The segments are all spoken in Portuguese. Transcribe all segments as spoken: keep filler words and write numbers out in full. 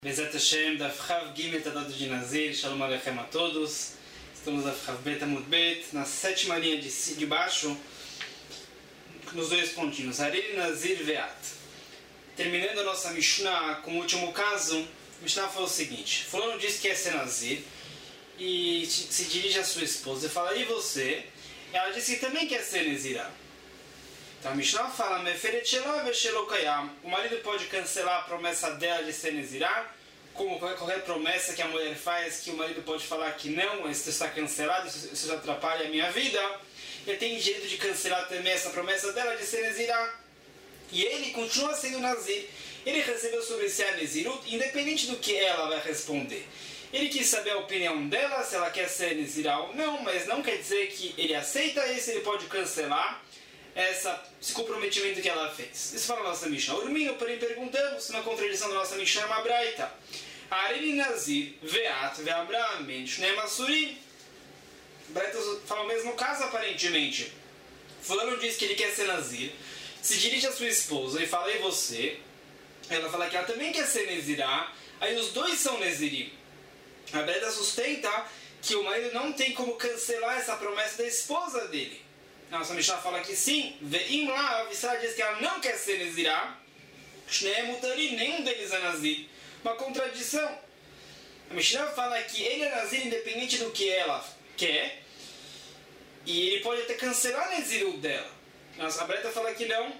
Bezat Hashem, Daf Chav Gimel Tadot de Nazir, Shalom Aleichem a todos. Estamos na Daf Chav Bet Amud Bet, na sétima linha de, de baixo, nos dois pontinhos, Aril Nazir Veat. Terminando a nossa Mishnah com o último caso, a Mishnah falou o seguinte: fulano disse que é ser Nazir e se dirige à sua esposa e fala, e você? Ela disse que também quer ser Nezirah. Então a Mishnah fala, o marido pode cancelar a promessa dela de ser Nezirah, como qualquer, qualquer promessa que a mulher faz, que o marido pode falar que não, isso está cancelado, isso, isso atrapalha a minha vida. Ele tem direito de cancelar também essa promessa dela de ser Nezirah. E ele continua sendo Nazir. Ele recebeu sobre si a Nezirut, independente do que ela vai responder. Ele quis saber a opinião dela, se ela quer ser Nezirah ou não, mas não quer dizer que ele aceita isso, ele pode cancelar Essa, esse comprometimento que ela fez. Isso fala a nossa Mishnah. Urmino, porém, perguntamos, uma contradição da nossa Mishnah é uma braita. Areli Nazir, Veat, Veabra, Menshne Masuri. Braita fala o mesmo caso, aparentemente. Fulano diz que ele quer ser Nazir, se dirige à sua esposa e fala, e você? Ela fala que ela também quer ser Nezirah, aí os dois são Nezirim. A Braita sustenta que o marido não tem como cancelar essa promessa da esposa dele. Nossa Mishnah fala que sim, veim lá, a Vissara diz que ela não quer ser Nezirah, Shneem Mutarim, nenhum deles é Nazir. Uma contradição. A Mishnah fala que ele é Nazir independente do que ela quer, e ele pode até cancelar a Nezirut dela. Nossa, a Braita fala que não,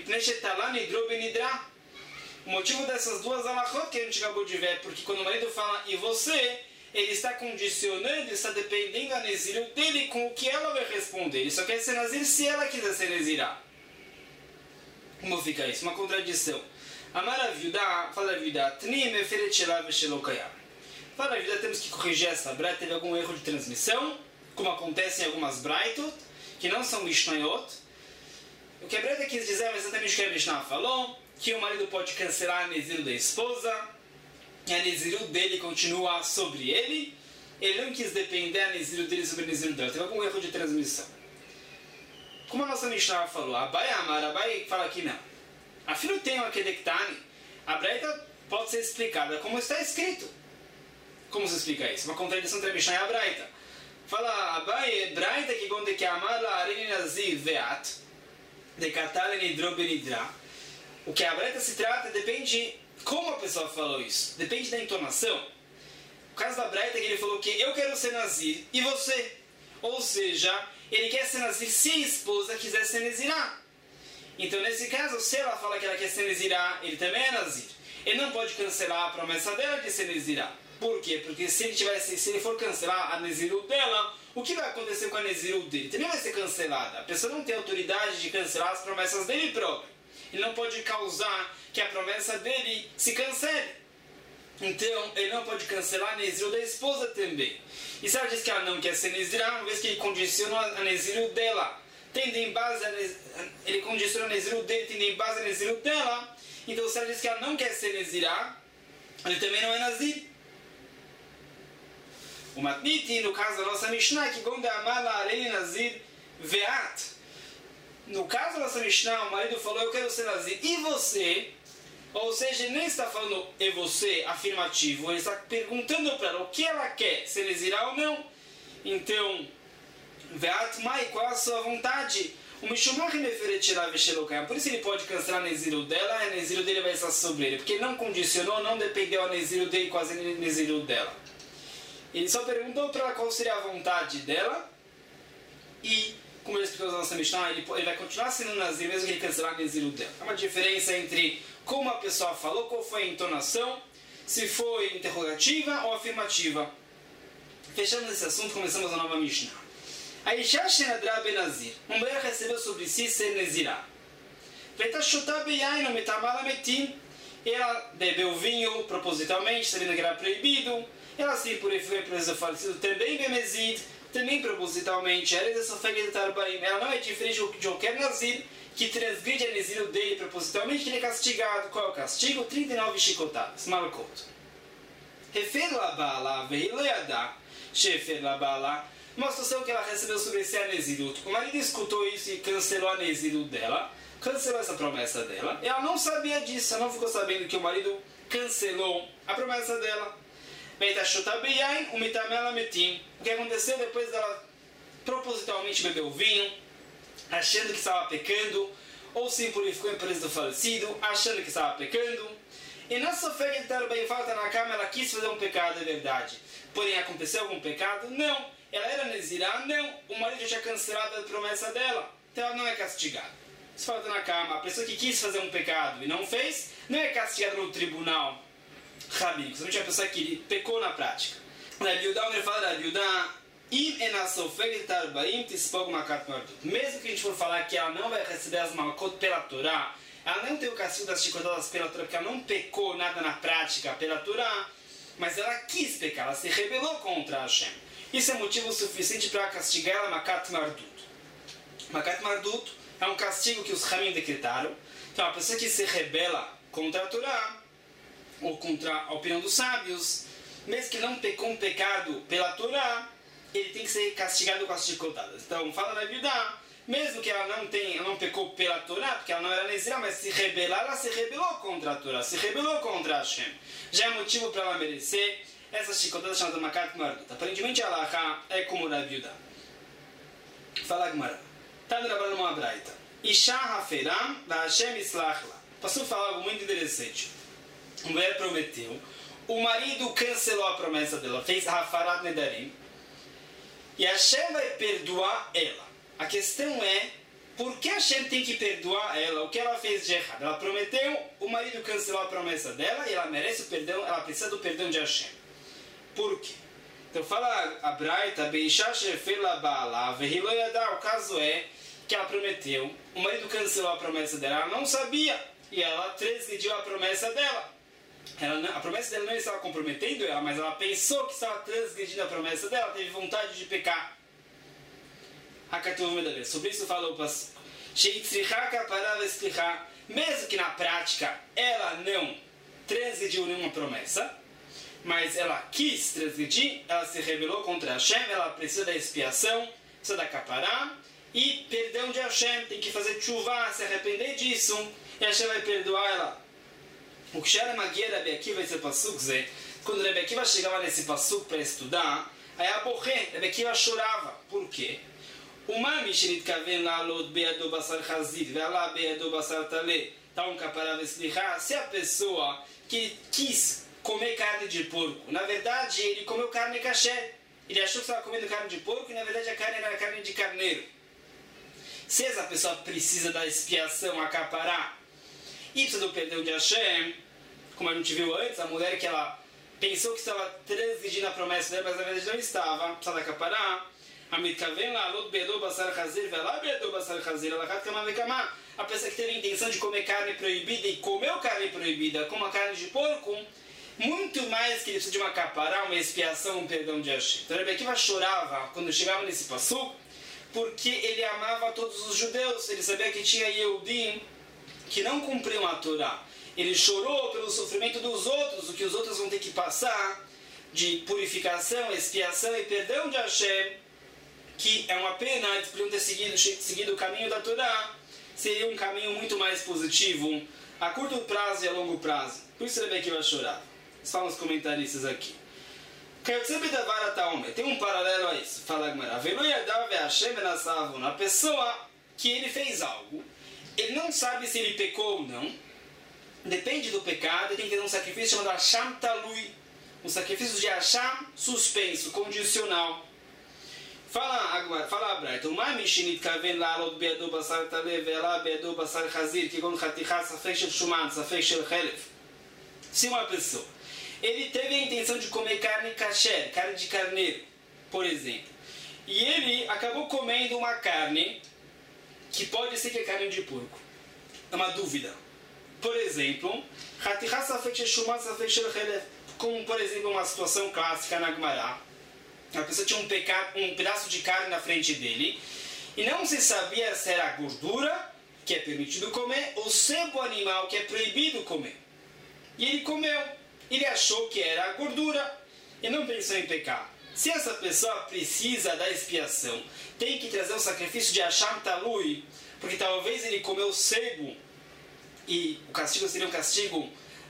o motivo dessas duas alachot que a gente acabou de ver, porque quando o marido fala, e você? Ele está condicionando, está dependendo da Nezirut dele com o que ela vai responder. Ele só quer ser Nazir se ela quiser ser Nezirah. Como fica isso? Uma contradição. Amar a viúda, fala a viúda, Tnim eferet shelav shelokayam. Fala a viúda, temos que corrigir essa braita, teve algum erro de transmissão, como acontece em algumas braitot, que não são Mishnayot. O que a braita quis dizer é exatamente o que a Mishnah falou, que o marido pode cancelar a Nezirut da esposa, e a Nezirut dele continua sobre ele, ele não quis depender a Nezirut dele sobre a Nezirut dela. Teve algum erro de transmissão. Como a nossa Mishnah falou, Abai Amar, Abai fala que não. Afinal tem uma Kedektani, a Braita pode ser explicada como está escrito. Como se explica isso? Uma contradição entre a Mishnah e a Braita. Fala, Abai, Braita que gonde que amar la areni nazir veat, de katale nidro benidra. O que a Braita se trata depende como a pessoa falou isso. Depende da entonação. O caso da Braita é que ele falou que eu quero ser Nazir e você. Ou seja, ele quer ser Nazir se a esposa quiser ser Nezirah. Então nesse caso, se ela fala que ela quer ser Nezirah, ele também é Nazir. Ele não pode cancelar a promessa dela de ser Nezirah. Por quê? Porque se ele, tivesse, se ele for cancelar a Nezirut dela, o que vai acontecer com a Nezirut dele? Também vai ser cancelada. A pessoa não tem autoridade de cancelar as promessas dele próprio. Ele não pode causar que a promessa dele se cancele. Então, ele não pode cancelar a Nezirut da esposa também. E se ela diz que ela não quer ser Nezirah, uma vez que ele condiciona a Nezirut dela, tendo em base a Nez... ele condiciona a Nezirut dele, tendo em base a Nezirut dela, então se ela diz que ela não quer ser Nezirah, ele também não é Nazir. O Matniti, no caso da nossa Mishnah, que gonda amala areli Nazir veat. No caso da nossa Mishnah, o marido falou, eu quero ser Nazir. E você? Ou seja, ele nem está falando, e você, afirmativo. Ele está perguntando para ela o que ela quer, se Nezirah ou não. Então, Veat Mai, qual a sua vontade? O Mishumach meferet shelav shelokayam. Por isso ele pode cancelar a Nezirut dela, e a Nezirut dele vai estar sobre ele. Porque ele não condicionou, não dependeu a Nezirut dele com a Nezirut dela. Ele só perguntou para ela qual seria a vontade dela. E como ele explicou na nossa Mishnah, ele, ele vai continuar sendo Nazir, mesmo que ele cancelar a Nezirut dela. Há uma diferença entre como a pessoa falou, qual foi a entonação, se foi interrogativa ou afirmativa. Fechamos esse assunto, começamos a nova Mishnah. A Isha Shenadra Ben Nazir, uma mulher recebeu sobre si ser Nezirah. Ela bebeu vinho propositalmente, sabendo que era proibido. Ela se purificou por esse falecido também Bemezid, também propositalmente. Ela não é diferente de qualquer Nazir que transgride a Nezirut dele propositalmente, que ele é castigado. Qual é o castigo? trinta e nove chicotadas. Malkot. Refer labala veileada, shefer labala. Uma situação que ela recebeu sobre si a Nezirut. O marido escutou isso e cancelou a Nezirut dela, cancelou essa promessa dela. Ela não sabia disso, ela não ficou sabendo que o marido cancelou a promessa dela. O que aconteceu depois dela propositalmente beber o vinho, achando que estava pecando, ou se purificou em presença do falecido, achando que estava pecando, e na sofrência de estar bem falta na cama, ela quis fazer um pecado, é verdade. Porém, aconteceu algum pecado? Não. Ela era nezirá? Não. O marido já tinha cancelado a promessa dela. Então ela não é castigada. Se falta na cama, a pessoa que quis fazer um pecado e não fez, não é castigada no tribunal rabínico. Somente a pessoa que pecou na prática. Rabi Yudá, ele fala, Rabi Yudá, mesmo que a gente for falar que ela não vai receber as malkot pela Torá, ela não tem o castigo das chicotadas pela Torá, porque ela não pecou nada na prática pela Torá, mas ela quis pecar, ela se rebelou contra Hashem. Isso é motivo suficiente para castigar ela Makat Mardut. Makat Mardut é um castigo que os Hamim decretaram. Então, a pessoa que se rebela contra a Torá, ou contra a opinião dos sábios, mesmo que não pecou um pecado pela Torá, ele tem que ser castigado com as chicotadas. Então, fala na Bíblia, mesmo que ela não, tenha, ela não pecou pela Torá, porque ela não era nezirá, mas se rebelar, ela se rebelou contra a Torá, se rebelou contra Hashem. Já é motivo para ela merecer essas chicotadas chamadas Makat Mardut. Aparentemente, a Laha é como na Bíblia. Fala Gemara. Tá no trabalho numa braita. Isha haferam va Hashem islachla. Passou a falar algo muito interessante. A mulher prometeu, o marido cancelou a promessa dela, fez hafarat nedarim, e Hashem vai perdoar ela. A questão é, por que Hashem tem que perdoar ela? O que ela fez de errado? Ela prometeu, o marido cancelou a promessa dela e ela merece o perdão, ela precisa do perdão de Hashem. Por quê? Então fala a Braita, o caso é que ela prometeu, o marido cancelou a promessa dela, ela não sabia, e ela transgrediu a promessa dela. Ela não, a promessa dela não estava comprometendo ela, mas ela pensou que estava transgredindo a promessa dela, teve vontade de pecar. Sobre isso falou o pastor. Mesmo que na prática ela não transgrediu nenhuma promessa, mas ela quis transgredir, ela se rebelou contra Hashem, ela precisa da expiação, precisa da capará, e perdão de Hashem, tem que fazer tshuva, se arrepender disso, e Hashem vai perdoar ela. O que era magia da Rabi Akiva, esse passuco, quando Rabi Akiva chegava nesse passuco para estudar, aí a borré, Rabi Akiva chorava. Por quê? O mami shenit kaven la'alot be'ado basar chazir ve'ala be'ado basar taleh ta'um kapara v'slicha. Se a pessoa que quis comer carne de porco, na verdade ele comeu carne kasher, ele achou que estava comendo carne de porco e na verdade a carne era carne de carneiro. Se essa pessoa precisa da expiação, acaparar, e precisa do perdão de Hashem, como a gente viu antes, a mulher que ela pensou que estava transgredindo a promessa dela, mas na verdade não estava, precisa da capará. A pessoa que teve a intenção de comer carne proibida e comeu carne proibida, como a carne de porco, muito mais que ele precisa de uma capará, uma expiação, um perdão de Hashem. Então Rabi Akiva chorava quando chegava nesse passuco, porque ele amava todos os judeus, ele sabia que tinha Yehudim que não cumpriam a Torá. Ele chorou pelo sofrimento dos outros, o que os outros vão ter que passar, de purificação, expiação e perdão de Hashem, que é uma pena, eles poderiam ter seguido, seguido o caminho da Torá, seria um caminho muito mais positivo, a curto prazo e a longo prazo. Por isso Rabi Akiva chorava. Falam os comentaristas aqui. Tem um paralelo a isso. Fala Gemara. A pessoa que ele fez algo, ele não sabe se ele pecou ou não. Depende do pecado, ele tem que ter um sacrifício chamado Hasham Talui. Um sacrifício de Hasham suspenso, condicional. Fala agora, fala a Braita. O mami shenit kaven la'alot be'ado basar taleh ve'ala be'ado basar chazir kigon chaticha safek shel shuman safek shel chelef. Se uma pessoa ele teve a intenção de comer carne kasher, carne de carneiro, por exemplo, e ele acabou comendo uma carne que pode ser que é carne de porco. É uma dúvida. Por exemplo, como por exemplo uma situação clássica na Gemara, a pessoa tinha um, pecado, um pedaço de carne na frente dele e não se sabia se era gordura, que é permitido comer, ou sebo animal, que é proibido comer. E ele comeu. Ele achou que era gordura e não pensou em pecar. Se essa pessoa precisa da expiação, tem que trazer um sacrifício de Hasham Talui, porque talvez ele comeu sebo e o castigo seria um castigo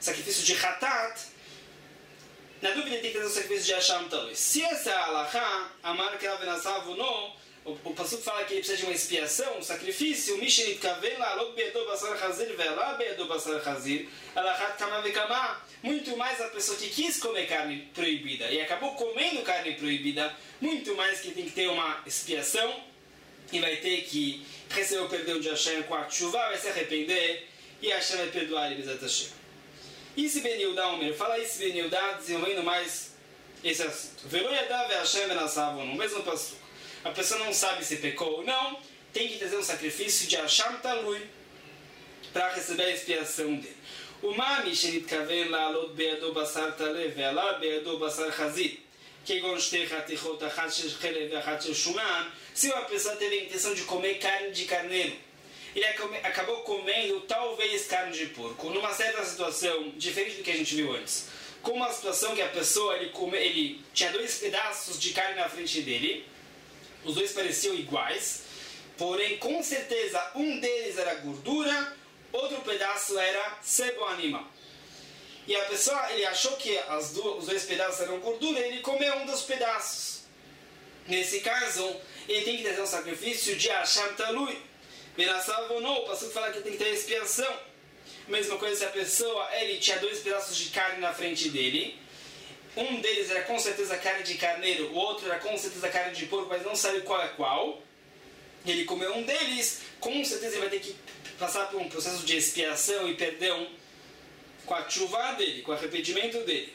sacrifício de Hatat, na dúvida tem que trazer o sacrifício de Hasham Talui. Se essa é a Alahá, a marca Rav Nassav não, o, o Passuco fala que ele precisa de uma expiação, um sacrifício, Mishenit Kaven la alot be'edo basar chazir ve'ala be'edo basar chazir alachat kama vekama. Muito mais a pessoa que quis comer carne proibida e acabou comendo carne proibida, muito mais que tem que ter uma expiação e vai ter que receber o perdão de Hashem com a chuva, vai se arrepender e Hashem vai perdoar ele, Bezat Hashem. E se Ben Yehuda Omer, fala isso Ben Yehuda, desenvolvendo mais esse assunto. Velo Yadav e Hashem benassavam, no mesmo passo. A pessoa não sabe se pecou ou não, tem que trazer um sacrifício de Hasham Talui para receber a expiação dele. O Mami Shenit Kaven la alot be'ado basar taleh ve'ala be'ado basar chazir kegon shtei chatichot achat shel chelev ve'achat shel shuman. Se uma pessoa teve a intenção de comer carne de carneiro, ele acabou comendo talvez carne de porco, numa certa situação diferente do que a gente viu antes. Como uma situação que a pessoa, ele, come, ele tinha dois pedaços de carne na frente dele, os dois pareciam iguais, porém com certeza um deles era gordura, outro pedaço era sebo animal. E a pessoa, ele achou que as duas, os dois pedaços eram gordura, e ele comeu um dos pedaços. Nesse caso, ele tem que trazer um sacrifício de Hasham Talui. Benassav ou não, o pastor fala que tem que ter expiação. Mesma coisa se a pessoa, ele tinha dois pedaços de carne na frente dele. Um deles era com certeza carne de carneiro, o outro era com certeza carne de porco, mas não sabe qual é qual. Ele comeu um deles, com certeza ele vai ter que passar por um processo de expiação e perdão com a chuva dele, com o arrependimento dele.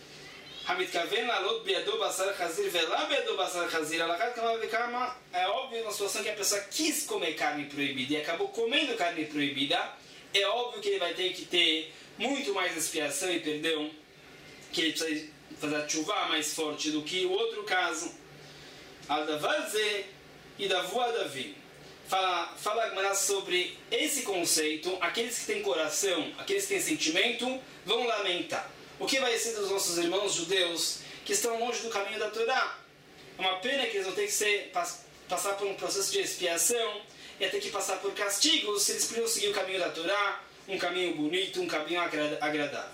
É óbvio uma situação que a pessoa quis comer carne proibida e acabou comendo carne proibida. É óbvio que ele vai ter que ter muito mais expiação e perdão, que ele precisa fazer a chuva mais forte do que o outro caso. Al-Davarze e Davu Davi. Fala, fala sobre esse conceito. Aqueles que têm coração, aqueles que têm sentimento, vão lamentar. O que vai ser dos nossos irmãos judeus que estão longe do caminho da Torá? É uma pena que eles vão ter que ser, passar por um processo de expiação e ter que passar por castigos se eles podiam seguir o caminho da Torá, um caminho bonito, um caminho agradável.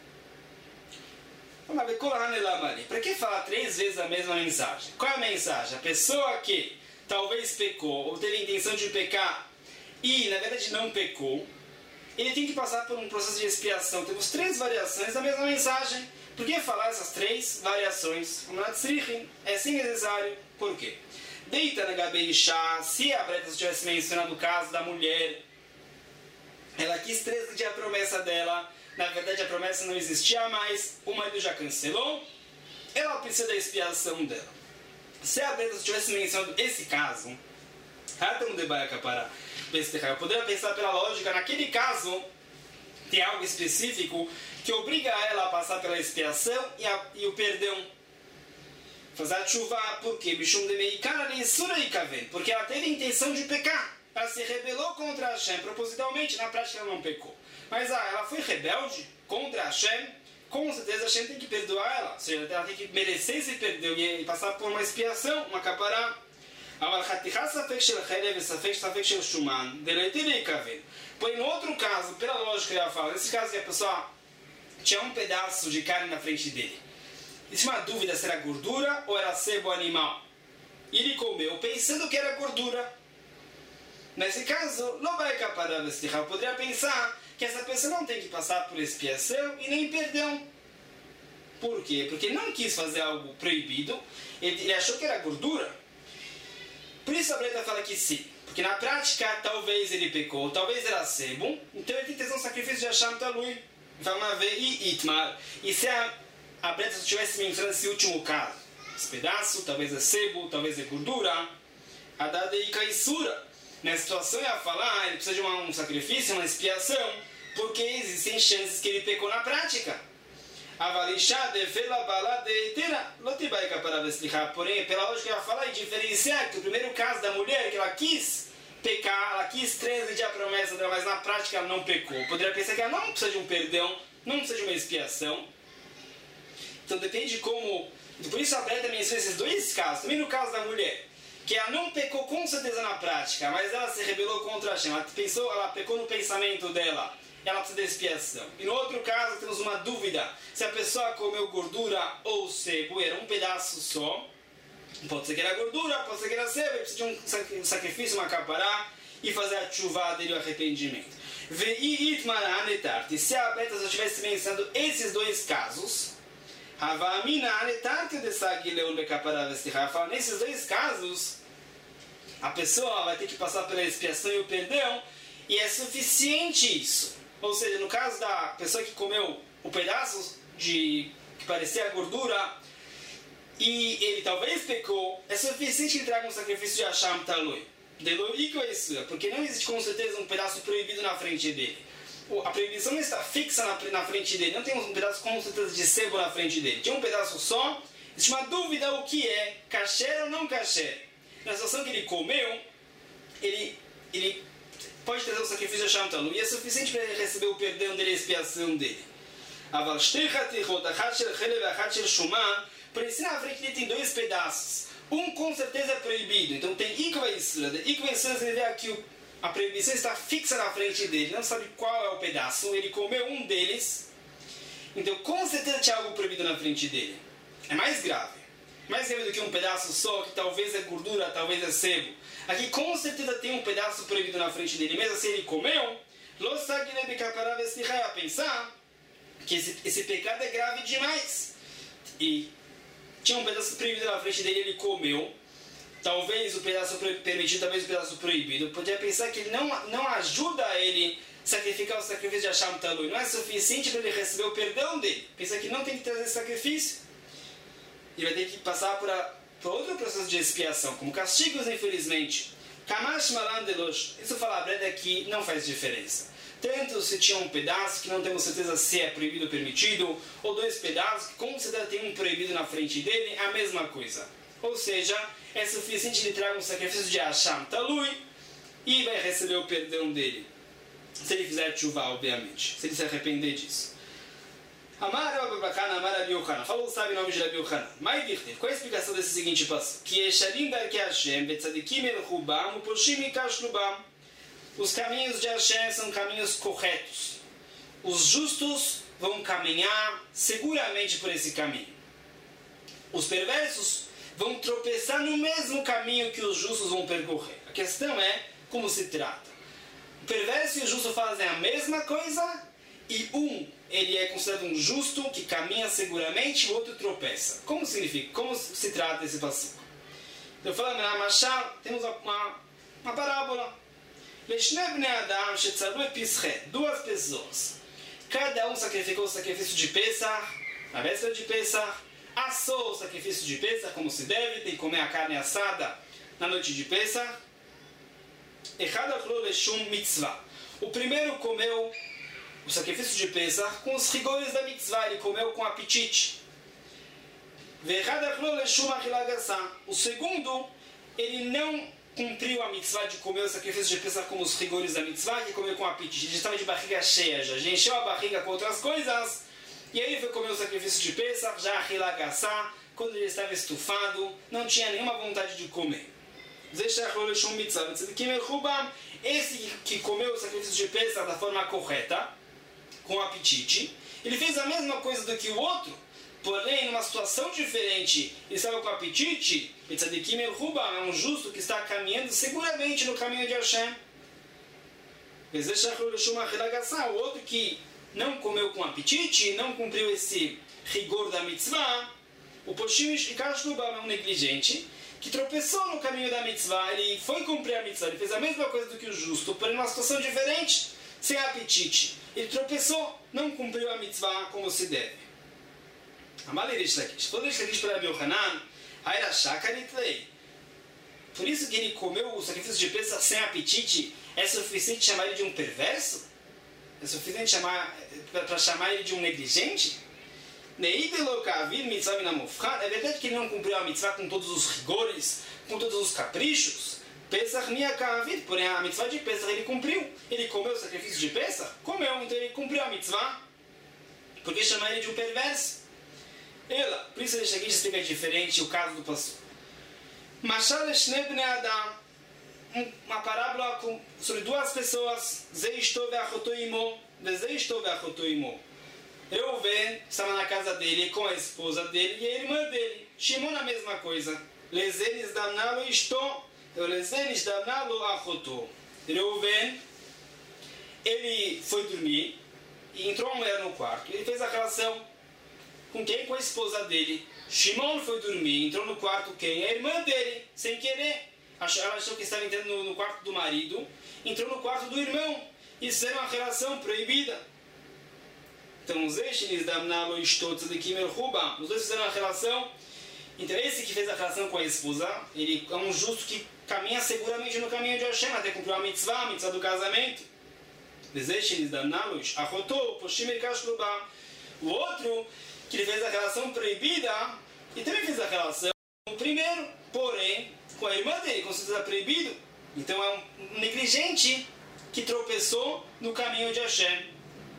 Vamos ver, para que falar três vezes a mesma mensagem? Qual é a mensagem? A pessoa que talvez pecou ou teve a intenção de pecar e na verdade não pecou, ele tem que passar por um processo de expiação. Temos três variações da mesma mensagem. Por que falar essas três variações? É sim necessário. Por quê? Deita na Gabeishá, se a Breta tivesse mencionado o caso da mulher, ela quis transgredir a promessa dela, na verdade a promessa não existia mais, o marido já cancelou, ela precisa da expiação dela. Se a Breta tivesse mencionado esse caso, eu poderia pensar pela lógica, naquele caso tem algo específico que obriga ela a passar pela expiação e, a, e o perdão. Fazer a chuva, por quê? Porque ela teve a intenção de pecar. Ela se rebelou contra Hashem propositalmente, na prática ela não pecou. Mas ah, ela foi rebelde contra Hashem, com certeza Hashem tem que perdoar ela. Ou seja, ela tem que merecer esse perdão e, e passar por uma expiação, uma capará. Porém, no outro caso, pela lógica que eu falo, nesse caso que a pessoa tinha um pedaço de carne na frente dele, existe uma dúvida se era gordura ou era sebo animal. E ele comeu pensando que era gordura. Nesse caso, não vai caparar vestirra. Eu poderia pensar que essa pessoa não tem que passar por expiação e nem perdão. Por quê? Porque ele não quis fazer algo proibido, ele, ele achou que era gordura. Por isso a Breta fala que sim. Porque na prática, talvez ele pecou, talvez era sebo, então ele tem que ter um sacrifício de Hasham Talui. Vamos ver, e Itmar. E se a, a Breta tivesse mencionado esse último caso, esse pedaço, talvez é sebo, talvez é gordura, a dada e caissura. Nessa situação ia falar, ah, ele precisa de uma, um sacrifício, uma expiação, porque existem chances que ele pecou na prática. Porém, pela lógica ela fala e diferenciar que o primeiro caso da mulher, que ela quis pecar, ela quis transgredir a promessa dela, mas na prática ela não pecou. Poderia pensar que ela não precisa de um perdão, não precisa de uma expiação. Então depende de como... Por isso a Breta menciona esses dois casos. Também no caso da mulher, que ela não pecou com certeza na prática, mas ela se rebelou contra Hashem. Ela, pensou, ela pecou no pensamento dela. ela precisa de expiação. E no outro caso, temos uma dúvida se a pessoa comeu gordura ou sebo, era um pedaço só. Pode ser que era gordura, pode ser que era sebo, ele precisa de um sacrifício, uma capará, e fazer a chuva dele, o arrependimento. E se a Beta só estivesse mencionando esses dois casos, nesses dois casos, a pessoa vai ter que passar pela expiação e o perdão, e é suficiente isso. Ou seja, no caso da pessoa que comeu o pedaço de, que parecia gordura, e ele talvez pecou, é suficiente que ele traga um sacrifício de Hasham Talui. Porque não existe com certeza um pedaço proibido na frente dele. A proibição não está fixa na, na frente dele, não tem um pedaço com certeza de sebo na frente dele. Tinha um pedaço só, existe uma dúvida o que é, kasher ou não kasher. Na situação que ele comeu, ele, ele pode trazer o sacrifício de Hasham Talui, e é suficiente para ele receber o perdão dele e a expiação dele. Por isso na frente dele tem dois pedaços. Um com certeza é proibido, então tem Ikva Isura. Ikva Isura você vê aqui a proibição está fixa na frente dele, não sabe qual é o pedaço, ele comeu um deles, então com certeza tinha algo proibido na frente dele. É mais grave. Mais grave do que um pedaço só, que talvez é gordura, talvez é sebo. Aqui com certeza tem um pedaço proibido na frente dele, mesmo assim ele comeu, a pensar que esse, esse pecado é grave demais. E tinha um pedaço proibido na frente dele, ele comeu. Talvez o pedaço permitido, talvez o pedaço proibido. Podia pensar que ele não, não ajuda ele a sacrificar o sacrifício de Hasham Talui. Não é suficiente para ele receber o perdão dele. Pensa que não tem que trazer esse sacrifício. E vai ter que passar por, a, por outro processo de expiação, como castigos, infelizmente. Kamash Malan Delosh. Isso falar a breda aqui não faz diferença. Tanto se tinha um pedaço que não temos certeza se é proibido ou permitido, ou dois pedaços que com certeza tem um proibido na frente dele, é a mesma coisa. Ou seja, é suficiente que ele traga um sacrifício de Hasham Talui e vai receber o perdão dele. Se ele fizer chuva, obviamente. Se ele se arrepender disso. Amar Abubakana, Amar Abi Yochanan. Falou o sábio nome de Abi Yochanan. Mai Dichter. Qual é a explicação desse seguinte passo? Que Yesharim Darkei Hashem, Betzadikim El Chubam, Uposhim Ikash Lubam. Os caminhos de Hashem são caminhos corretos. Os justos vão caminhar seguramente por esse caminho. Os perversos vão tropeçar no mesmo caminho que os justos vão percorrer. A questão é como se trata. O perverso e o justo fazem a mesma coisa, e um, ele é considerado um justo que caminha seguramente, e o outro tropeça. Como significa? Como se trata esse passo? Então, falando na Machal, temos uma, uma parábola. Duas pessoas. Cada um sacrificou o sacrifício de Pesach, na véspera de Pesach, assou o sacrifício de Pesach como se deve, tem que comer a carne assada na noite de Pesach. O primeiro comeu o sacrifício de Pesach com os rigores da mitzvah, ele comeu com apetite. O segundo, ele não cumpriu a mitzvah de comer o sacrifício de Pesach como os rigores da mitzvah, que comeu com apetite. Ele estava de barriga cheia já, já encheu a barriga com outras coisas, e aí ele foi comer o sacrifício de Pesach, já rilagassá, quando ele estava estufado, não tinha nenhuma vontade de comer. Esse que comeu o sacrifício de Pesach da forma correta, com apetite, ele fez a mesma coisa do que o outro, porém, numa situação diferente, ele estava com apetite, é um justo que está caminhando seguramente no caminho de Hashem. O outro que não comeu com apetite, não cumpriu esse rigor da mitzvah, o Poshim Ikash Lubam é um negligente, que tropeçou no caminho da mitzvah, ele foi cumprir a mitzvah, ele fez a mesma coisa do que o justo, porém numa situação diferente, sem apetite. Ele tropeçou, não cumpriu a mitzvah como se deve. Amalerish Lakish. Quando ele Lakish para Abi Yochanan, Aira Shakaritlei. Por isso que ele comeu o sacrifício de Pesach sem apetite, é suficiente chamar ele de um perverso? É suficiente chamar, para chamar ele de um negligente? É verdade que ele não cumpriu a mitzvah com todos os rigores, com todos os caprichos. Pesach Nia Kavid, porém a mitzvah de Pesach ele cumpriu. Ele comeu o sacrifício de Pesach? Comeu, então ele cumpriu a mitzvah. Por que chamar ele de um perverso? Ela, por isso ele chega e explica diferente o caso do pastor. Mashal Shnei Bnei Adam, uma parábola com, sobre duas pessoas, Zeishto ve'achoto imo, vezeisto ve'achotoimo. Reuven estava na casa dele com a esposa dele e a irmã dele. Shimon a mesma coisa. Lezenis damnalo isto, lezenis damnalo achoto. Reuven, ele foi dormir e entrou uma mulher no quarto. Ele fez a relação com quem? Com a esposa dele. Shimon foi dormir, entrou no quarto quem? A irmã dele, sem querer. Ela achou que estava entrando no, no quarto do marido, entrou no quarto do irmão. Isso era uma relação proibida. Então, os dois fizeram a relação. Então, esse que fez a relação com a esposa, ele é um justo que caminha seguramente no caminho de Hashem, até cumprir a mitzvah, a mitzvah do casamento. O outro, que ele fez a relação proibida, e também fez a relação com o primeiro, porém, com a irmã dele, com certeza proibido. Então, é um negligente que tropeçou no caminho de Hashem.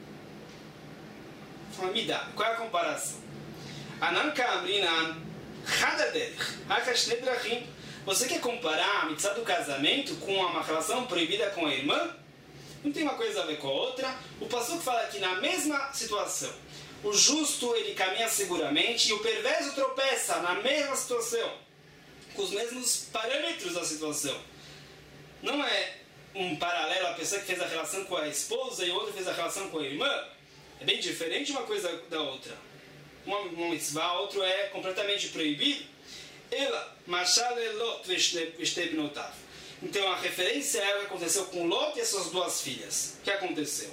Amida. Qual é a comparação? Anan Kamrinan Hadaderich Hakashne Drachim. Você quer comparar a mitzvah do casamento com uma relação proibida com a irmã? Não tem uma coisa a ver com a outra. O pastor fala aqui na mesma situação. O justo ele caminha seguramente e o perverso tropeça na mesma situação, com os mesmos parâmetros da situação. Não é um paralelo a pessoa que fez a relação com a esposa e o outro fez a relação com a irmã. É bem diferente uma coisa da outra. Uma, uma mitzvah, outro é completamente proibido. Ela, Mashalelot Veshtebnotav. Então a referência é o que aconteceu com Lot e as suas duas filhas. O que aconteceu?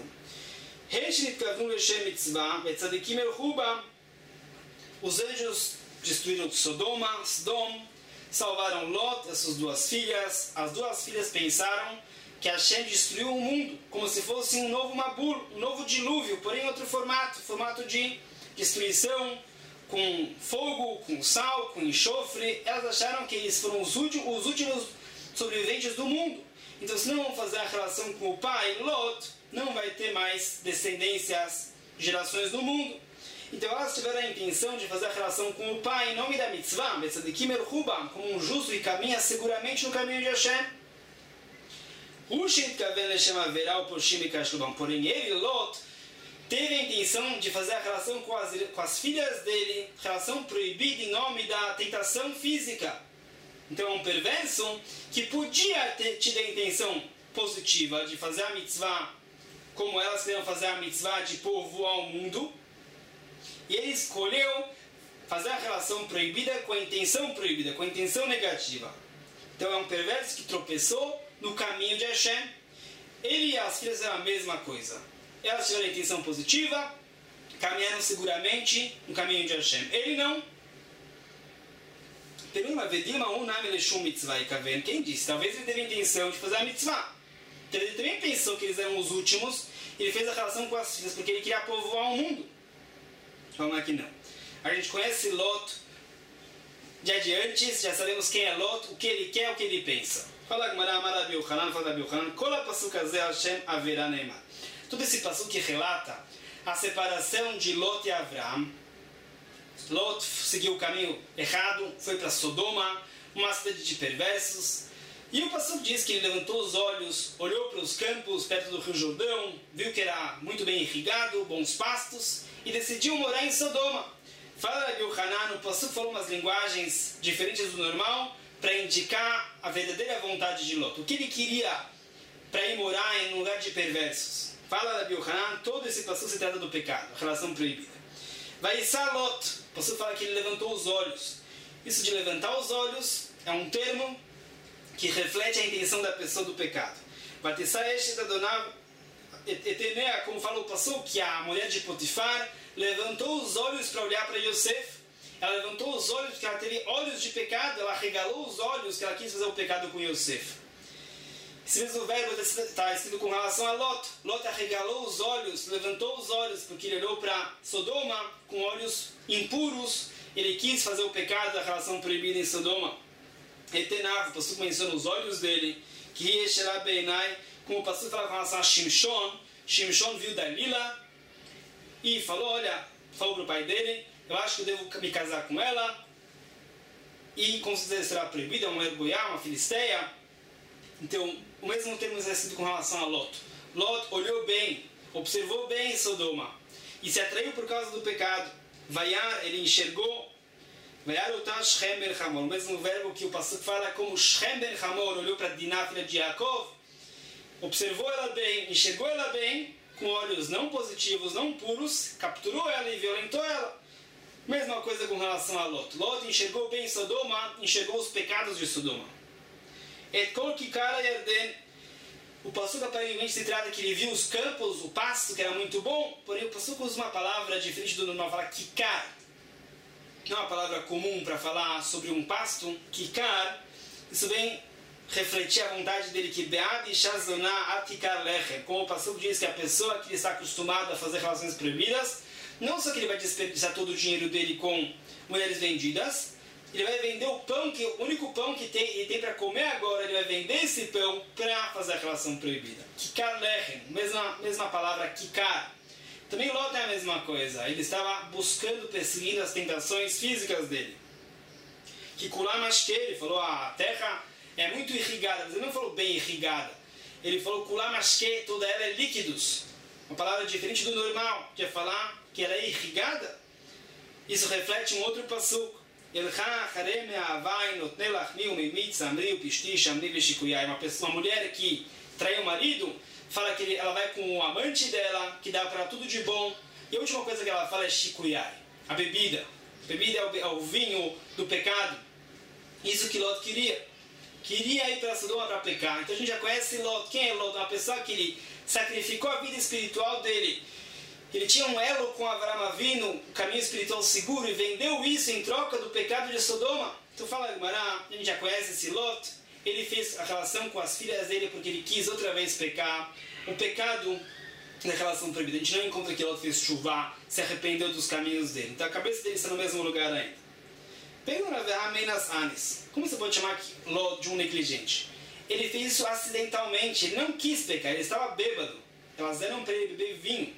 Os anjos destruíram Sodoma, Sodom, salvaram Lot e as suas duas filhas. As duas filhas pensaram que Hashem destruiu o mundo, como se fosse um novo Mabul, um novo dilúvio, porém outro formato, formato de destruição, com fogo, com sal, com enxofre. Elas acharam que eles foram os últimos, os últimos sobreviventes do mundo. Então, se não vão fazer a relação com o pai, Lot, não vai ter mais descendências, gerações do mundo. Então, elas tiveram a intenção de fazer a relação com o pai em nome da mitzvah, como um justo que caminha seguramente no caminho de Hashem. Porém, ele, Lot, teve a intenção de fazer a relação com as, com as filhas dele, relação proibida em nome da tentação física. Então é um perverso que podia ter tido a intenção positiva de fazer a mitzvah como elas queriam fazer a mitzvah de povoar o mundo, e ele escolheu fazer a relação proibida com a intenção proibida, com a intenção negativa. Então é um perverso que tropeçou no caminho de Hashem. Ele e as filhas eram a mesma coisa. Elas tiveram a intenção positiva, caminharam seguramente no caminho de Hashem. Ele não. Quem disse? Talvez ele teve a intenção de fazer a mitzvah. Então ele também pensou que eles eram os últimos. Ele fez a relação com as filhas porque ele queria povoar o mundo. Vamos aqui não. A gente conhece Lot de adiante, já sabemos quem é Lot, o que ele quer, o que ele pensa. Fala Gemara, Amar Rabi Yochanan, fala Rabi Yochanan, Kola pasuk hazeh Hashem averá neimar. Todo esse pasuk que relata a separação de Lot e Avram. Lot seguiu o caminho errado, foi para Sodoma, uma cidade de perversos. E o pasuk diz que ele levantou os olhos, olhou para os campos perto do Rio Jordão, viu que era muito bem irrigado, bons pastos, e decidiu morar em Sodoma. Fala Rabi Yochanan, o pasuk falou umas linguagens diferentes do normal para indicar a verdadeira vontade de Lot. O que ele queria para ir morar em um lugar de perversos. Fala Rabi Yochanan, todo esse pasuk se trata do pecado, a relação proibida. Vaissá Lot, o pasuk fala que ele levantou os olhos. Isso de levantar os olhos é um termo que reflete a intenção da pessoa do pecado. Vatissá este Adonav Etenea, como fala o pasuk, que a mulher de Potifar levantou os olhos para olhar para Yosef. Ela levantou os olhos porque ela teve olhos de pecado, ela regalou os olhos que ela quis fazer o pecado com Yosef. Esse mesmo verbo está escrito com relação a Lot. Lot arregalou os olhos, levantou os olhos porque ele olhou para Sodoma com olhos impuros. Ele quis fazer o pecado da relação proibida em Sodoma. Etenav, o pasuk menciona os olhos dele, que Yesherá Beinai, como o pasuk fala com relação a Shimshon. Shimshon viu Dalila e falou, olha, falou para o pai dele, eu acho que eu devo me casar com ela, e com certeza será proibida, uma mulher goiá, uma filisteia. Então, o mesmo termo é escrito com relação a Lot. Lot olhou bem, observou bem Sodoma e se atraiu por causa do pecado. Vayar, ele enxergou. Vayar otar Shem ben Hamor, o mesmo verbo que o pastor fala como Shem ben Hamor olhou para Diná, filha de Yaakov, observou ela bem, enxergou ela bem, com olhos não positivos, não puros, capturou ela e violentou ela. Mesma coisa com relação a Lot. Lot enxergou bem Sodoma, enxergou os pecados de Sodoma. Et kol kikar Yarden, o passuco aparentemente se trata que ele viu os campos, o pasto, que era muito bom, porém o passuco usa uma palavra diferente do normal, fala kikar. Não é uma palavra comum para falar sobre um pasto, kikar, isso vem refletir a vontade dele que Be'ad e Shazoná Atikar Lechem, como o pastor diz que a pessoa que está acostumada a fazer relações proibidas, não só que ele vai desperdiçar todo o dinheiro dele com mulheres vendidas, ele vai vender o pão, que o único pão que tem, ele tem para comer agora, ele vai vender esse pão para fazer a relação proibida. Kikar Lechem, mesma, mesma palavra Kikar. Também Lot é a mesma coisa, ele estava buscando, perseguindo as tentações físicas dele. Kikulam Ashke, ele falou, a terra é muito irrigada, mas ele não falou bem irrigada. Ele falou Kulam Ashke, toda ela é líquidos. Uma palavra diferente do normal, que é falar que ela é irrigada. Isso reflete um outro passuco. Uma mulher que traiu o marido, fala que ela vai com o amante dela, que dá para tudo de bom. E a última coisa que ela fala é shikuyai, a bebida. A bebida é o, é o vinho do pecado. Isso que Lot queria. Queria ir para Sodoma para pecar. Então a gente já conhece Lot. Quem é Lot? Uma pessoa que ele sacrificou a vida espiritual dele. Ele tinha um elo com Avraham Avinu, um caminho espiritual seguro, e vendeu isso em troca do pecado de Sodoma. Então fala, Gumará, a gente já conhece esse Lot. Ele fez a relação com as filhas dele porque ele quis outra vez pecar. O pecado na relação proibida. A gente não encontra que Lot fez chuvá, se arrependeu dos caminhos dele. Então a cabeça dele está no mesmo lugar ainda. Pega na Verá Menas Anis. Como você pode chamar Lot de um negligente? Ele fez isso acidentalmente, ele não quis pecar, ele estava bêbado. Elas deram para ele beber vinho.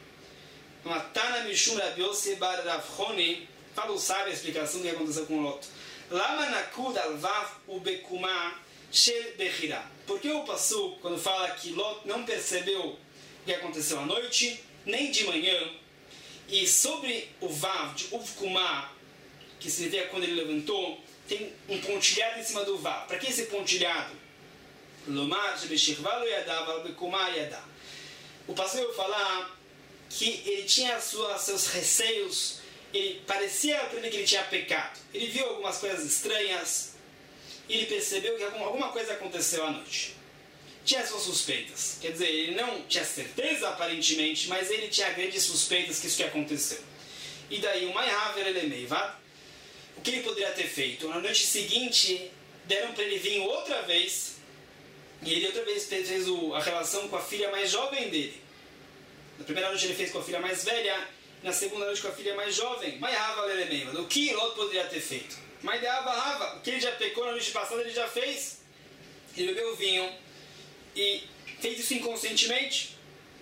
Matana Mishum Rabi Yossi bar Rav Honi, fala o sábio a explicação do que aconteceu com Lot. Lama nakud alvav ubekuma shel bechira. Por que o passuco, quando fala que Lot não percebeu o que aconteceu à noite, nem de manhã, e sobre o vav de uvkuma, que significa quando ele levantou, tem um pontilhado em cima do vav. Para que esse pontilhado? Lomar shebeshirvalo yadav albekuma yadav. O passuco vai falar que ele tinha sua, seus receios, ele parecia para ele que ele tinha pecado. Ele viu algumas coisas estranhas, e ele percebeu que alguma coisa aconteceu à noite. Tinha suas suspeitas. Quer dizer, ele não tinha certeza aparentemente, mas ele tinha grandes suspeitas que isso que aconteceu. E daí, o Maihaver Elemeivad, o que ele poderia ter feito? Na noite seguinte, deram para ele vinho outra vez, e ele outra vez fez a relação com a filha mais jovem dele. Na primeira noite ele fez com a filha mais velha, na segunda noite com a filha mais jovem. O que Lot poderia ter feito? O que ele já pecou na noite passada, ele já fez. Ele bebeu vinho e fez isso inconscientemente.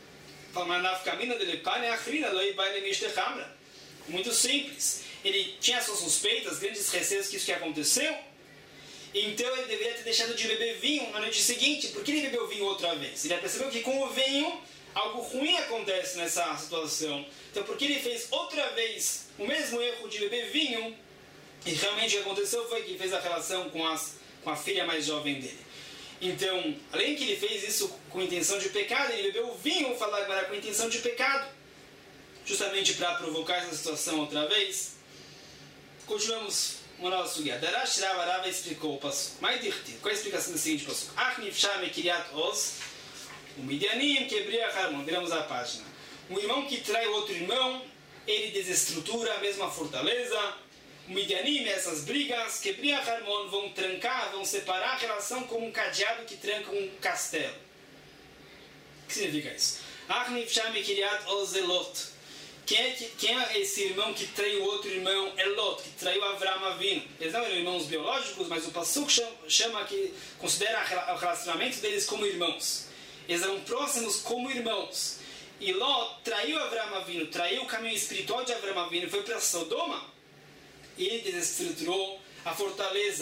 Muito simples. Ele tinha suas suspeitas, grandes receios que isso que aconteceu. Então ele deveria ter deixado de beber vinho na noite seguinte. Por que ele bebeu vinho outra vez? Ele já percebeu que com o vinho algo ruim acontece nessa situação. Então, porque ele fez outra vez o mesmo erro de beber vinho, e realmente o que aconteceu foi que ele fez a relação com, as, com a filha mais jovem dele. Então, além que ele fez isso com intenção de pecado, ele bebeu vinho, falar agora com intenção de pecado, justamente para provocar essa situação outra vez. Continuamos o nosso guia. Darash Rava Rava explicou o passo. Qual é a explicação do seguinte passo? Achnif Shame Kiryat Oz. O Midianim quebria Harmon, viramos a página. Um irmão que trai o outro irmão, ele desestrutura a mesma fortaleza. O Midianim, essas brigas, quebria Harmon, vão trancar, vão separar a relação como um cadeado que tranca um castelo. O que significa isso? Achnif Shame Kiryat Ozelot. Quem é, quem é esse irmão que traiu o outro irmão? É Lot, que traiu Avraham Avinu. Eles não eram irmãos biológicos, mas o Pasuk chama, chama que considera o relacionamento deles como irmãos. Eles eram próximos como irmãos. E Lot traiu Avraham Avinu, traiu o caminho espiritual de Avraham Avinu, foi para Sodoma e ele desestruturou a fortaleza.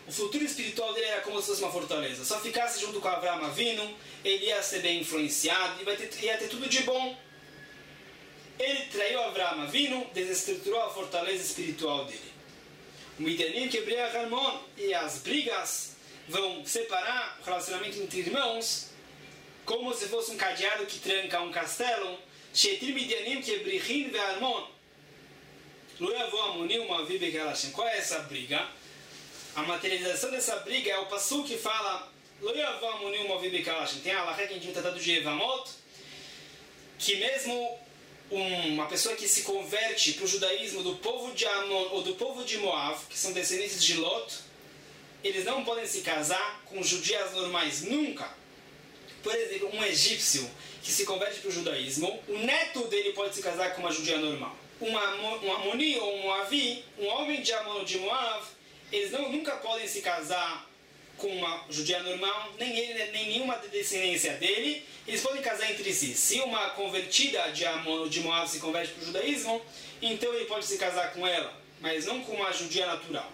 o futuro espiritual dele era como se fosse uma fortaleza. Só ficasse junto com Avraham Avinu, ele ia ser bem influenciado e vai ter, ia ter tudo de bom. Ele traiu Avraham Avinu, desestruturou a fortaleza espiritual dele. O Midianim quebreia Harmon, e as brigas vão separar o relacionamento entre irmãos, como se fosse um cadeado que tranca um castelo. Shetir Midianim quebrichin ve'armon. Loyavô Amonim, uma vibe que ela chama. Qual é essa briga? A materialização dessa briga é o Passuque que fala Loyavô Amonim, uma vibe que ela chama. Tem a Alahá que a gente vai tratar do Yevamot, que mesmo uma pessoa que se converte para o judaísmo do povo de Amon ou do povo de Moab, que são descendentes de Lot, eles não podem se casar com judias normais, nunca. Por exemplo, um egípcio que se converte para o judaísmo, o neto dele pode se casar com uma judia normal. Um Amoni ou um Moavi, um homem de Amon ou de Moab, eles não, nunca podem se casar com uma judia normal, nem ele, nem nenhuma descendência dele. Eles podem casar entre si. Se uma convertida de Amon ou de Moab se converte para o judaísmo, então ele pode se casar com ela, mas não com uma judia natural.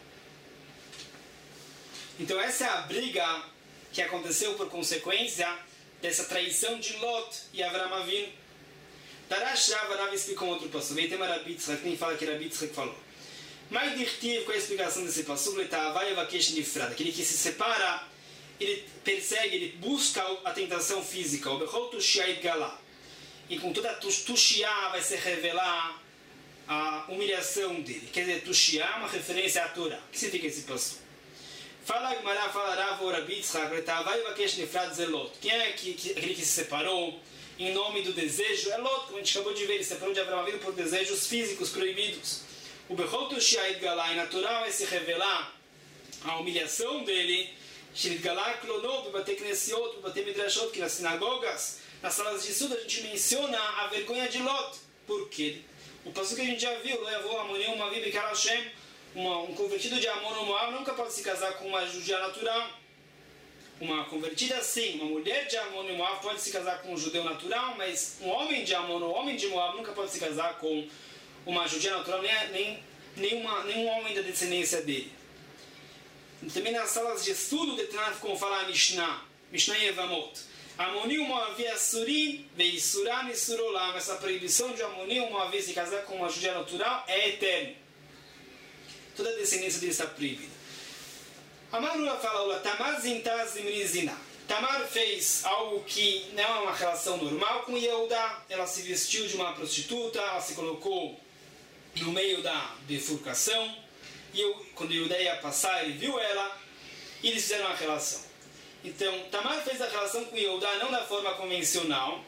Então essa é a briga que aconteceu por consequência dessa traição de Lot e Avraham Avinu. Darash Rav, Rav explica um outro passo. Vem ter Rabi Tzchak, nem fala que Rabi Tzchak falou. Mas Dirtiv, com a explicação desse passo, ele está vai evaquesh nifrada, aquele que se separa, ele persegue, ele busca a tentação física, o Bechol Tushia Idgalá. E com toda a Tushia vai se revelar a humilhação dele. Quer dizer, Tushia é uma referência à Torá. O que significa esse passo? Fala Gmará, fala Rav, Rabi Tzchak, ele está vai evaquesh nifrada zelot. Quem é que, que, aquele que se separou em nome do desejo? É Lot, como a gente acabou de ver, ele se separou de Avraham Avinu por desejos físicos proibidos. O Bechol Tushia Idgalá é natural, vai se revelar a humilhação dele. Shirgalá Klonot, bater Knessiot, bater Midrashot, que nas sinagogas, nas salas de estudo, a gente menciona a vergonha de Lot. Por quê? O passo que a gente já viu, levou a Amonim, uma vibe Karashem, um convertido de Amon ou Moab nunca pode se casar com uma judia natural. Uma convertida sim, uma mulher de Amon e Moab pode se casar com um judeu natural, mas um homem de Amon ou homem de Moab nunca pode se casar com uma judia natural, nem, nem, nenhuma, nenhum homem da descendência dele. Também nas salas de estudo de Tanakh, como fala a Mishnah, Mishnah Yevamot, Amonim Moavi Asurim Veisuran Isurolam. Essa proibição de Amonim Moavi se casar com uma judia natural é eterno. Toda a descendência dele está proibida. Amarula fala, Tamar Zintaz Zimrizina. Tamar fez algo que não é uma relação normal com Yehuda. Ela se vestiu de uma prostituta, ela se colocou no meio da bifurcação. E eu, quando Yehuda ia passar, ele viu ela e eles fizeram a relação. Então, Tamar fez a relação com Yehuda não da forma convencional.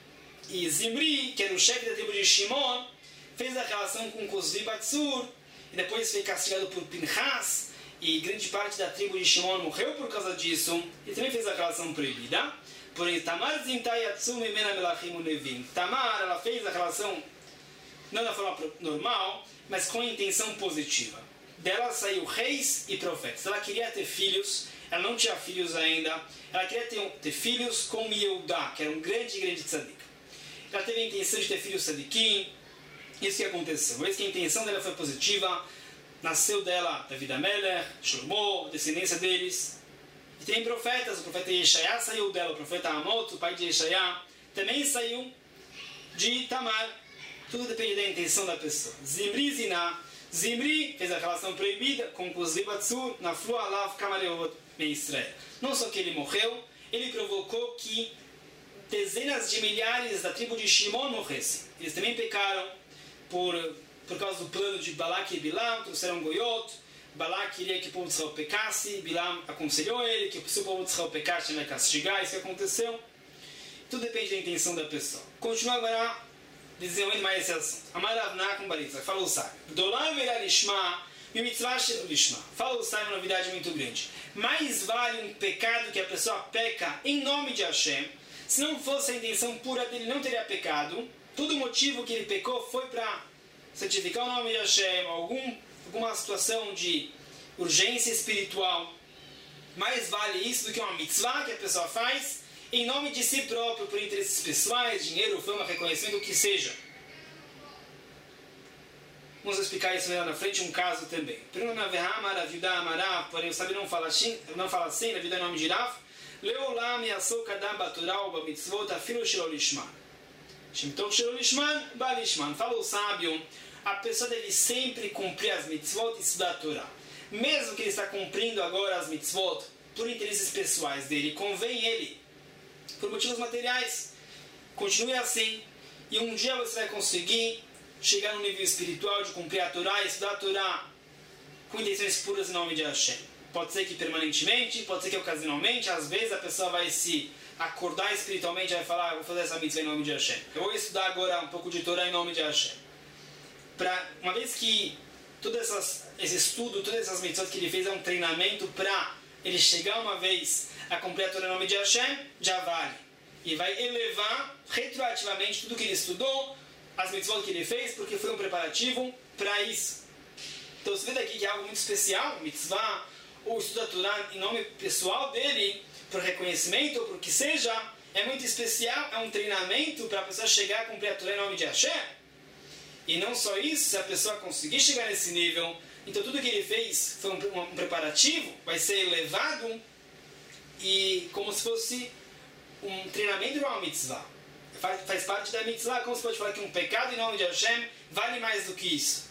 E Zimri, que era o chefe da tribo de Shimon, fez a relação com Kozvi Batsur. E depois foi castigado por Pinchas. E grande parte da tribo de Shimon morreu por causa disso. E também fez a relação proibida. Porém, Tamar Zintayatsum Emena Melachim Unevim. Tamar, ela fez a relação não da forma normal, mas com a intenção positiva. Dela saiu reis e profetas. Ela queria ter filhos, ela não tinha filhos ainda. Ela queria ter, ter filhos com Yehuda, que era um grande, grande tzadik. Ela teve a intenção de ter filhos tzadikim. Isso que aconteceu. Uma vez que a intenção dela foi positiva, nasceu dela David Amelech, Shlomo, a descendência deles. E tem profetas, o profeta Yeshaya saiu dela, o profeta Amot, o pai de Yeshaya, também saiu de Tamar. Tudo depende da intenção da pessoa. Zimri Ziná. Zimri fez a relação proibida com Kozvi Batsur na Flua Alav Kamaleot em Israel. Não só que ele morreu, ele provocou que dezenas de milhares da tribo de Shimon morressem. Eles também pecaram por, por causa do plano de Balak e Bilam, trouxeram Goyot. Balak queria que o povo de Israel pecasse, Bilam aconselhou ele que se o povo de Israel pecasse, ele vai castigar. Isso que aconteceu. Tudo depende da intenção da pessoa. Continua agora desenvolvendo mais esse assunto. Amar Avná com Baritza. Fala o sábio. Dolar verá lishma, e mitzvah lishma. Fala o sábio, uma novidade muito grande. Mais vale um pecado que a pessoa peca em nome de Hashem. Se não fosse a intenção pura dele, não teria pecado. Todo motivo que ele pecou foi para santificar o nome de Hashem, algum, alguma situação de urgência espiritual. Mais vale isso do que uma mitzvah que a pessoa faz em nome de si próprio, por interesses pessoais, dinheiro, fama, reconhecimento, o que seja. Vamos explicar isso lá na frente, um caso também. Porém, o sábio não fala assim, não fala assim, na vida é nome de Rav. Leolam yasok adam batural bamitzvot afilu shelo lishman. Shemtov shelo lishman, ba lishman. Fala o sábio, a pessoa deve sempre cumprir as mitzvot e estudar a Torá. Mesmo que ele está cumprindo agora as mitzvot por interesses pessoais dele, convém ele, por motivos materiais, continue assim. E um dia você vai conseguir chegar no nível espiritual de cumprir a Torá e estudar a Torá com intenções puras em nome de Hashem. Pode ser que permanentemente, pode ser que ocasionalmente, às vezes a pessoa vai se acordar espiritualmente e vai falar, ah, vou fazer essa mitzvah em nome de Hashem. Eu vou estudar agora um pouco de Torá em nome de Hashem. Pra, uma vez que todo essas, esse estudo, todas essas mitzvot que ele fez é um treinamento para ele chegar uma vez a cumprir a Torá em nome de Hashem, já vale. E vai elevar retroativamente tudo que ele estudou, as mitzvot que ele fez, porque foi um preparativo para isso. Então você vê daqui que é algo muito especial, mitzvah, ou estudo a Torá em nome pessoal dele, por reconhecimento, ou por que seja, é muito especial, é um treinamento para a pessoa chegar a cumprir a Torá em nome de Hashem. E não só isso, se a pessoa conseguir chegar nesse nível, então tudo que ele fez foi um, um preparativo, vai ser elevado, e como se fosse um treinamento para uma mitzvah. Faz, faz parte da mitzvah, como se pode falar que um pecado em nome de Hashem vale mais do que isso.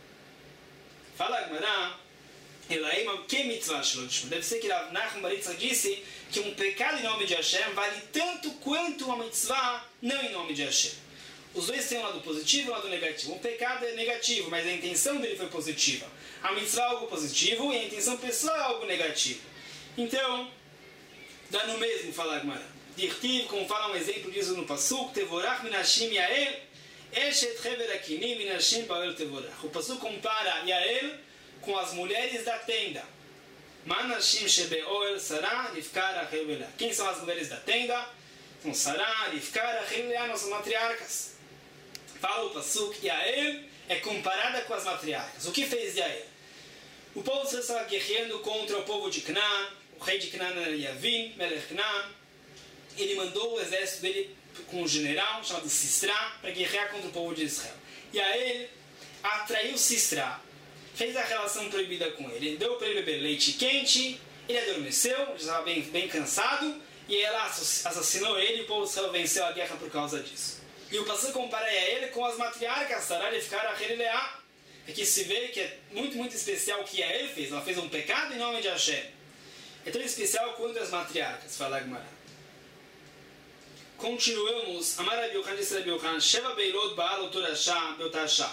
Fala Agmará, que mitzvah deve ser que Rav Nachman bar Yitzchak disse que um pecado em nome de Hashem vale tanto quanto uma mitzvah não em nome de Hashem. Os dois têm um lado positivo e um lado negativo. Um pecado é negativo, mas a intenção dele foi positiva. A mitzvah é algo positivo e a intenção pessoal é algo negativo. Então, dá no mesmo, fala Agmará. Dirtiv, como fala um exemplo disso no Pasuk, Tevorach minashim Yael, Eshet Hever Akinim minashim Baal Tevorach. O Pasuk compara Yael com as mulheres da tenda. Manashim Shebeoel Sarah Rivka Rachel Leá. Quem são as mulheres da tenda? São Sarah, Rivka, Rachel Leá, nossas matriarcas. Fala o Pasuk, Yael é comparada com as matriarcas. O que fez Yael? O povo estava guerreando contra o povo de Canaã. O rei de Canaã era Yavin, Melech Canaã. Ele mandou o exército dele com um general chamado Sisra para guerrear contra o povo de Israel. E aí ele atraiu Sisra, fez a relação proibida com ele, deu para ele beber leite quente, ele adormeceu, já estava bem, bem cansado, e ela assassinou ele e o povo de Israel venceu a guerra por causa disso. E o pastor compara ele com as matriarcas, Sarah e ficar a Leá. Aqui se vê que é muito, muito especial o que ele fez. Ela fez um pecado em nome de Hashem. É tão especial quanto as matriarcas, fala Agmará. Continuamos. Amar Rabi Yochanan disse Rabi Yochanan, Sheva Beirot Baal Otorashá Beotashá.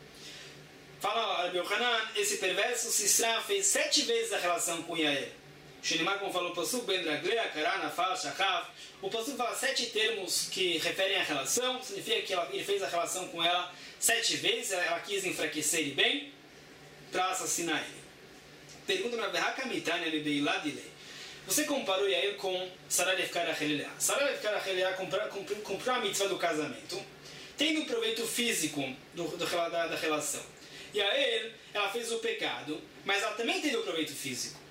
Fala Rabi Yochanan, esse perverso Sisra fez sete vezes a relação com Yael. Shinimar, como falou o Pasuk, Ben Draglea, Karana, Fala, Shachav. O Pasuk fala sete termos que referem à relação, significa que ela, ele fez a relação com ela sete vezes, ela quis enfraquecer ele bem, para assassinar ele. Pergunta para Verhaka Mitania Lebeiladile. Você comparou Yael com Sarah Lefkar Acheleá. Sarah Lefkar Acheleá comprou a mitzvah do casamento, tendo um proveito físico do, do, da, da relação. Yael, ela fez o pecado, mas ela também teve o proveito físico.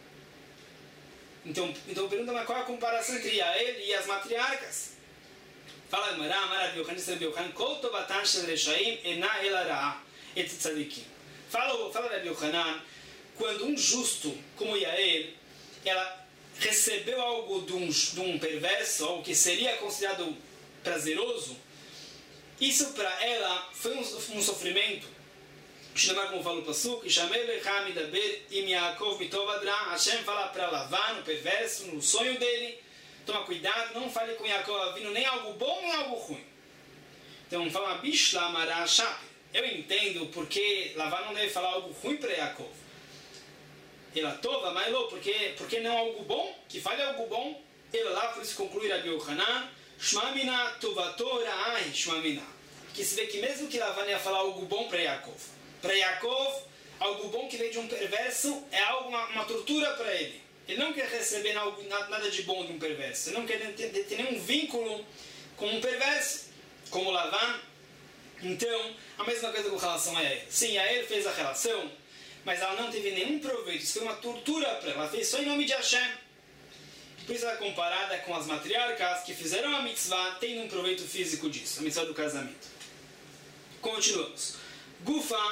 Então, então pergunta, mas qual é a comparação entre Yael e as matriarcas? Fala Agmará, Amar Rabi Yochanan, Rabi Yochanan, Kol tovatan shel reshaim ena ela ra'a et tzadikim. Fala, fala Rabi Yochanan, quando um justo como Yael, ela recebeu algo de um, de um perverso, algo que seria considerado prazeroso, isso para ela foi um, um sofrimento. Como fala o Pasuk, Hashem fala para Lavan, o perverso, no sonho dele, toma cuidado, não fale com Yaakov Avinu nem algo bom nem algo ruim. Então fala, eu entendo porque Lavan não deve falar algo ruim para Yaakov. Ela tova, mas porque porque não algo bom, que fale algo bom. Ela lá, por isso conclui Rabi Yochanan, Shmamina tovatora ai shmamina. Que se vê que mesmo que Lavan ia falar algo bom para Yaakov, para Yaakov, algo bom que vem de um perverso é algo, uma, uma tortura para ele. Ele não quer receber algo, nada de bom de um perverso. Ele não quer ter, ter nenhum vínculo com um perverso, como Lavan. Então, a mesma coisa com relação a ele. Sim, a ele fez a relação, mas ela não teve nenhum proveito. Isso foi uma tortura para ela. Ela fez só em nome de Hashem. Por isso ela é comparada com as matriarcas que fizeram a mitzvah, tendo um proveito físico disso. A mitzvah do casamento. Continuamos. Gufa,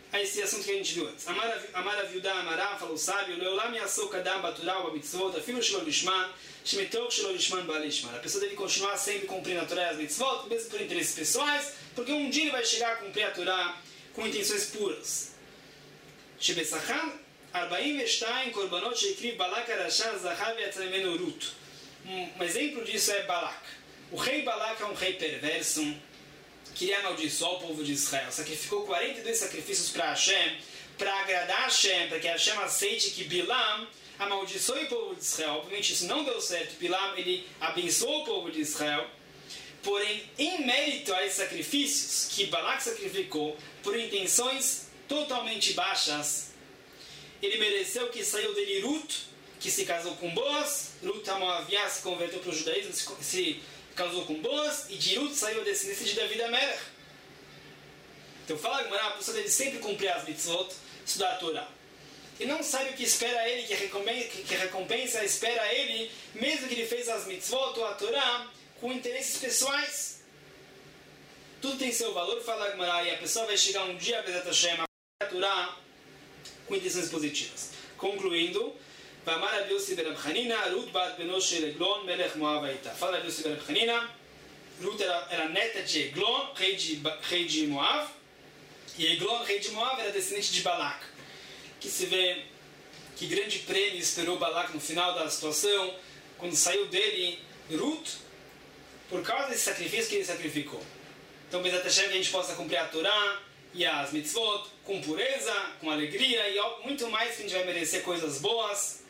a esse assunto que a gente viu antes. Amar a viúda Amará, falou o sábio, Leolam Yasou Kadam Baturah wa Mitzvot, Afilo Shelo Lishman, Shemitok Shelo Lishman Ba Lishman. A pessoa deve continuar sempre cumprindo a Torá e as Mitzvot, mesmo por interesses pessoais, porque um dia ele vai chegar a cumprir a Torá com intenções puras. Shebesachan, Arbaim Veshtaim Korbanot Sheikriv Balak Arashar Zahar Ve'atzamemenu Rut. Um exemplo disso é Balak. O rei Balak é um rei perverso, queria amaldiçoar o povo de Israel. Sacrificou quarenta e dois sacrifícios para Hashem, para agradar Hashem, para que Hashem aceite que Bilam amaldiçoe o povo de Israel. Obviamente isso não deu certo. Bilam, ele abençoou o povo de Israel. Porém, em mérito a esses sacrifícios que Balak sacrificou, por intenções totalmente baixas, ele mereceu que saiu dele Ruth, que se casou com Boaz. Ruth, a Moaviá, se converteu para o judaísmo, se, se casou com Boaz, e de Ruth saiu a descendência de Davi Amelech. Então fala que a pessoa deve sempre cumprir as mitzvot, estudar a Torá. E não sabe o que espera ele, que a recompensa, que a recompensa espera ele, mesmo que ele fez as mitzvot ou a Torá, com interesses pessoais. Tudo tem seu valor, fala a e a pessoa vai chegar um dia a Bezat Hashem, a Torá, com intenções positivas. Concluindo, Vamar Rabi Yossi ben Rabi Hanina, Ruth bat beno shel Eglon, melech Moav hayta. Fala Rabi Yossi ben Rabi Hanina, Ruth era, era neta de Eglon, rei de, rei de Moav, e Eglon, rei de Moav, era descendente de Balak. Que se vê que grande prêmio esperou Balak no final da situação, quando saiu dele Ruth, por causa desse sacrifício que ele sacrificou. Então, Bezat Hashem, que a gente possa cumprir a Torá e as mitzvot com pureza, com alegria e muito mais, que a gente vai merecer coisas boas.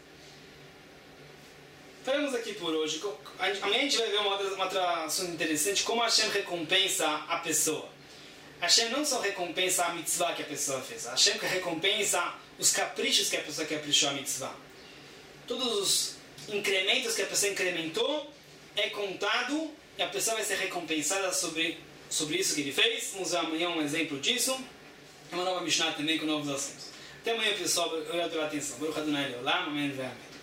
Paramos aqui por hoje. Amanhã a gente vai ver uma outra, uma outra assunto interessante, como Hashem recompensa a pessoa. Hashem não só recompensa a mitzvah que a pessoa fez, Hashem recompensa os caprichos que a pessoa caprichou a mitzvah. Todos os incrementos que a pessoa incrementou é contado e a pessoa vai ser recompensada sobre, sobre isso que ele fez. Vamos ver amanhã um exemplo disso. É uma nova Mishnah também com novos assuntos. Até amanhã, pessoal. Obrigado pela atenção. Baruch Adonai Leolam. Amém.